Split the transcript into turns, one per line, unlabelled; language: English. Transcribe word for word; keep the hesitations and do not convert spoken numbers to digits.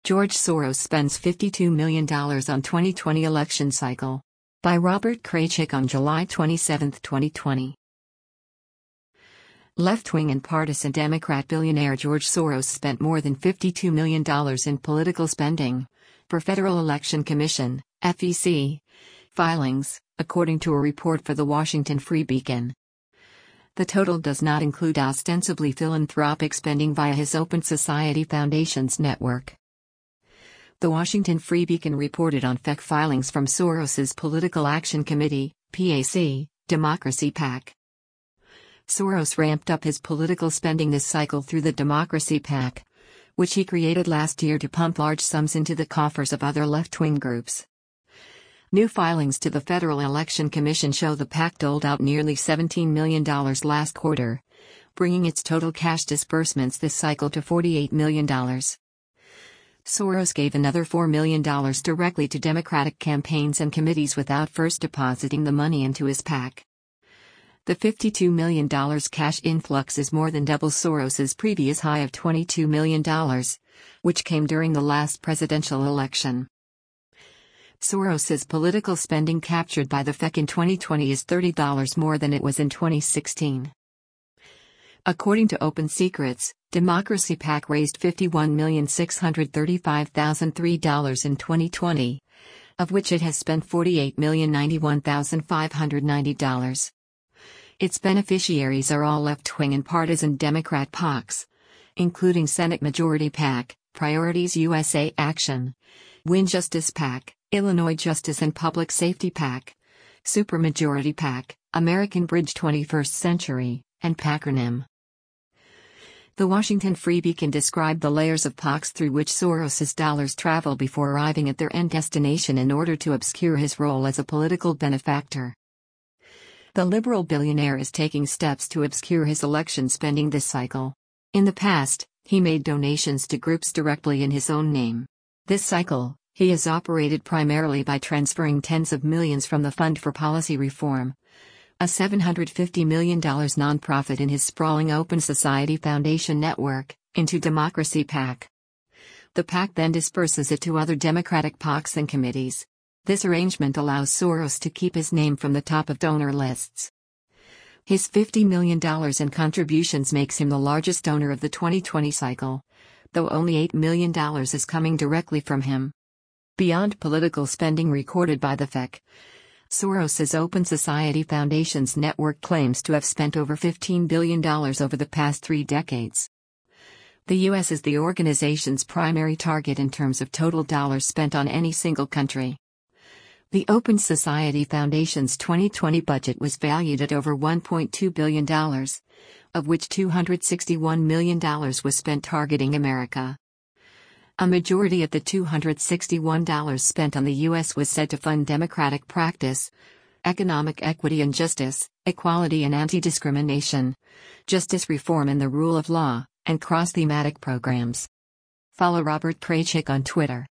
George Soros spends fifty-two million dollars on twenty twenty election cycle. By Robert Kraychik on July twenty-seventh, twenty twenty. Left-wing and partisan Democrat billionaire George Soros spent more than fifty-two million dollars in political spending, per Federal Election Commission, F E C, filings, according to a report for the Washington Free Beacon. The total does not include ostensibly philanthropic spending via his Open Society Foundation's network. The Washington Free Beacon reported on F E C filings from Soros's Political Action Committee, P A C, Democracy PAC. Soros ramped up his political spending this cycle through the Democracy PAC, which he created last year to pump large sums into the coffers of other left-wing groups. New filings to the Federal Election Commission show the PAC doled out nearly seventeen million dollars last quarter, bringing its total cash disbursements this cycle to forty-eight million dollars. Soros gave another four million dollars directly to Democratic campaigns and committees without first depositing the money into his PAC. The fifty-two million dollars cash influx is more than double Soros's previous high of twenty-two million dollars, which came during the last presidential election. Soros's political spending captured by the F E C in twenty twenty is thirty dollars more than it was in twenty sixteen. According to Open Secrets, Democracy PAC raised fifty-one million six hundred thirty-five thousand three dollars in twenty twenty, of which it has spent forty-eight million ninety-one thousand five hundred ninety dollars. Its beneficiaries are all left-wing and partisan Democrat PACs, including Senate Majority PAC, Priorities U S A Action, Win Justice PAC, Illinois Justice and Public Safety PAC, Supermajority PAC, American Bridge twenty-first Century, and PACronym. The Washington Free Beacon described the layers of PACs through which Soros's dollars travel before arriving at their end destination in order to obscure his role as a political benefactor. The liberal billionaire is taking steps to obscure his election spending this cycle. In the past, he made donations to groups directly in his own name. This cycle, he has operated primarily by transferring tens of millions from the Fund for Policy Reform, a seven hundred fifty million dollars nonprofit in his sprawling Open Society Foundation network, into Democracy PAC. The PAC then disperses it to other Democratic PACs and committees. This arrangement allows Soros to keep his name from the top of donor lists. His fifty million dollars in contributions makes him the largest donor of the twenty twenty cycle, though only eight million dollars is coming directly from him. Beyond political spending recorded by the F E C, Soros's Open Society Foundation's network claims to have spent over fifteen billion dollars over the past three decades. The U S is the organization's primary target in terms of total dollars spent on any single country. The Open Society Foundation's twenty twenty budget was valued at over one point two billion dollars, of which two hundred sixty-one million dollars was spent targeting America. A majority of the two hundred sixty-one million dollars spent on the U S was said to fund democratic practice, economic equity and justice, equality and anti-discrimination, justice reform and the rule of law, and cross-thematic programs. Follow Robert Kraychik on Twitter.